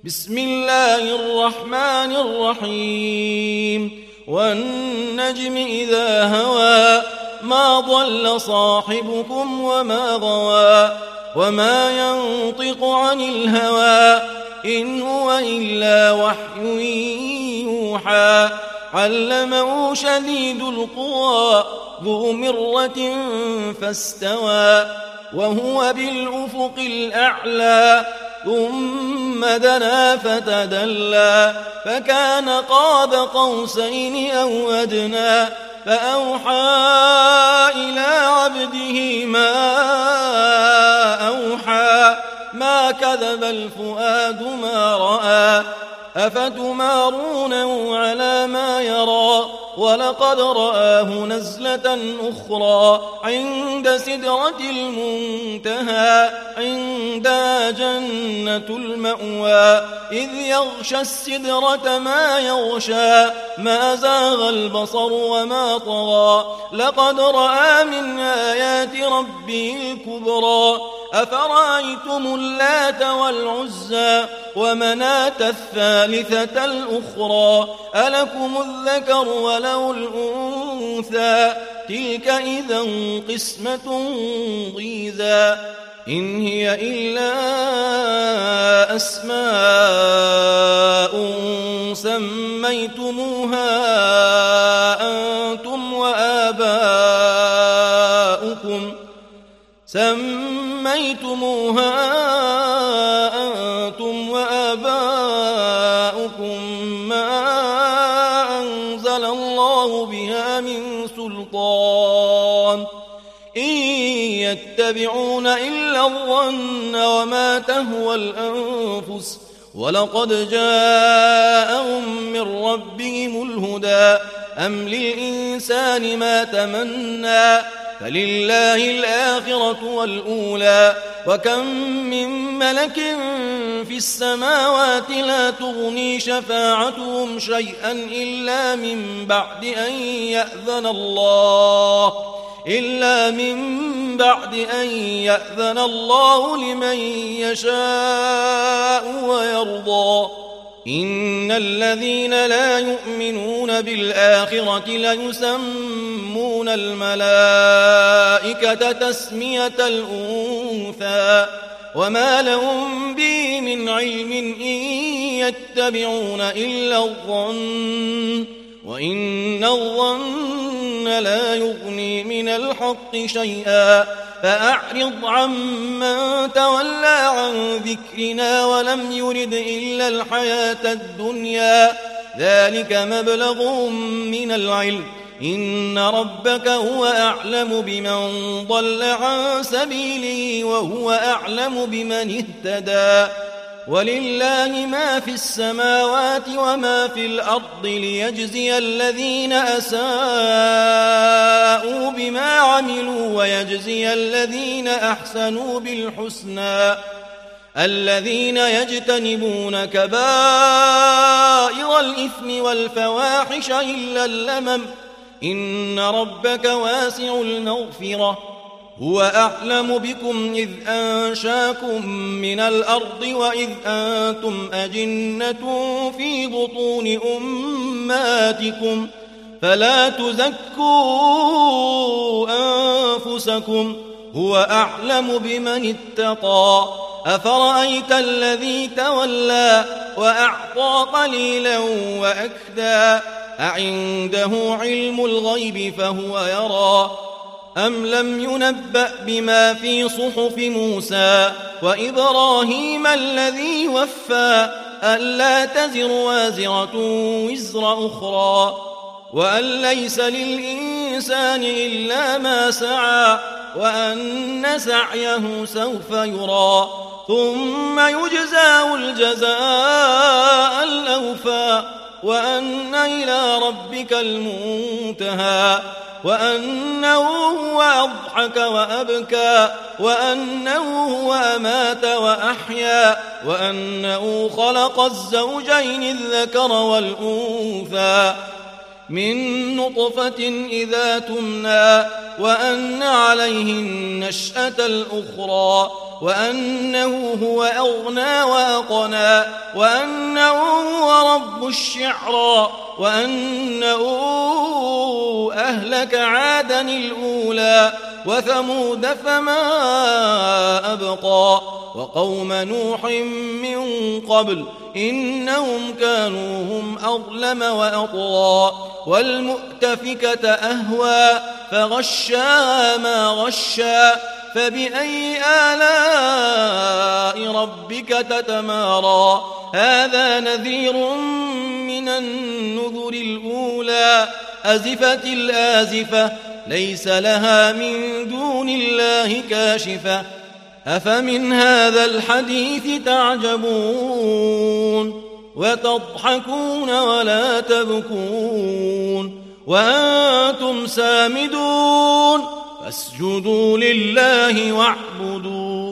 بسم الله الرحمن الرحيم والنجم إذا هوى ما ضل صاحبكم وما غوى وما ينطق عن الهوى إن هو إلا وحي يوحى علمه شديد القوى ذو مرة فاستوى وهو بالأفق الأعلى ثم دنا فتدلى فكان قاب قوسين أو أدنى فأوحى إلى عبده ما أوحى ما كذب الفؤاد ما رأى أفتمارونه على ما يرى ولقد رآه نزلة أخرى عند سدرة المنتهى عندها جنة المأوى إذ يغشى السدرة ما يغشى ما زاغ البصر وما طغى لقد رأى من آيات ربه الكبرى أفرأيتم اللات والعزى ومناة الثالثة الأخرى ألكم الذكر وله الأنثى تلك إذا قسمة ضيزى إن هي إلا أسماء سميتموها أنتم وآباؤكم ما أنزل الله بها من سلطان إن يتبعون إلا الظن وما تهوى الأنفس ولقد جاءهم من ربهم الهدى أم للإنسان ما تمنى فلله الآخرة والأولى وكم من ملك في السماوات لا تغني شفاعتهم شيئا إلا من بعد أن يأذن الله لمن يشاء ويرضى إن الذين لا يؤمنون بالآخرة ليسمون الملائكة تسمية الأنثى وما لهم به من علم إن يتبعون إلا الظن وإن الظن لا يغني من الحق شيئا فأعرض عمن تولى عن ذكرنا ولم يرد إلا الحياة الدنيا ذلك مبلغ من العلم إن ربك هو أعلم بمن ضل عن سبيله وهو أعلم بمن اهتدى ولله ما في السماوات وما في الأرض ليجزي الذين أساءوا بما عملوا ويجزي الذين أحسنوا بالحسنى الذين يجتنبون كبائر الإثم والفواحش إلا اللمم إن ربك واسع المغفرة هو أعلم بكم إذ أنشاكم من الأرض وإذ أنتم أجنة في بطون أمهاتكم فلا تزكوا أنفسكم هو أعلم بمن اتقى أفرأيت الذي تولى وأعطى قليلا وأكدى أعنده علم الغيب فهو يرى أم لم ينبأ بما في صحف موسى وإبراهيم الذي وفى ألا تزر وازرة وزر أخرى وأن ليس للإنسان إلا ما سعى وأن سعيه سوف يرى ثم يجزاه الجزاء الأوفى وأن إلى ربك المنتهى وأنه هو أضحك وأبكى وأنه هو أمات وأحيا وأنه خلق الزوجين الذكر والأنثى من نطفة إذا تمنى وأن عليه النشأة الأخرى وأنه هو أغنى وأقنى وأنه هو رب الشعرى وأنه أهلك عادا الأولى وثمود فما أبقى وقوم نوح من قبل إنهم كانوا هم أظلم وأطغى والمؤتفكة أهوى فغشاها ما غشى فبأي آلاء ربك تتمارى هذا نذير من النذر الأولى أزفت الآزفة ليس لها من دون الله كاشفة أفمن هذا الحديث تعجبون وتضحكون ولا تبكون وأنتم سامدون فاسجدوا لله واعبدوا